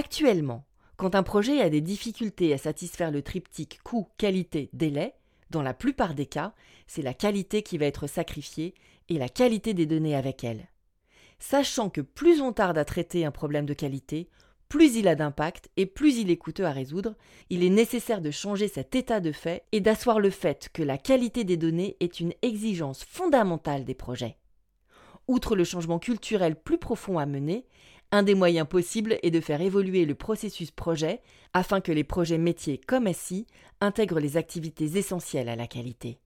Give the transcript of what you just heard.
Actuellement, quand un projet a des difficultés à satisfaire le triptyque coût, qualité, délai, dans la plupart des cas, c'est la qualité qui va être sacrifiée et la qualité des données avec elle. Sachant que plus on tarde à traiter un problème de qualité, plus il a d'impact et plus il est coûteux à résoudre, il est nécessaire de changer cet état de fait et d'asseoir le fait que la qualité des données est une exigence fondamentale des projets. Outre le changement culturel plus profond à mener, un des moyens possibles est de faire évoluer le processus projet afin que les projets métiers comme SI intègrent les activités essentielles à la qualité.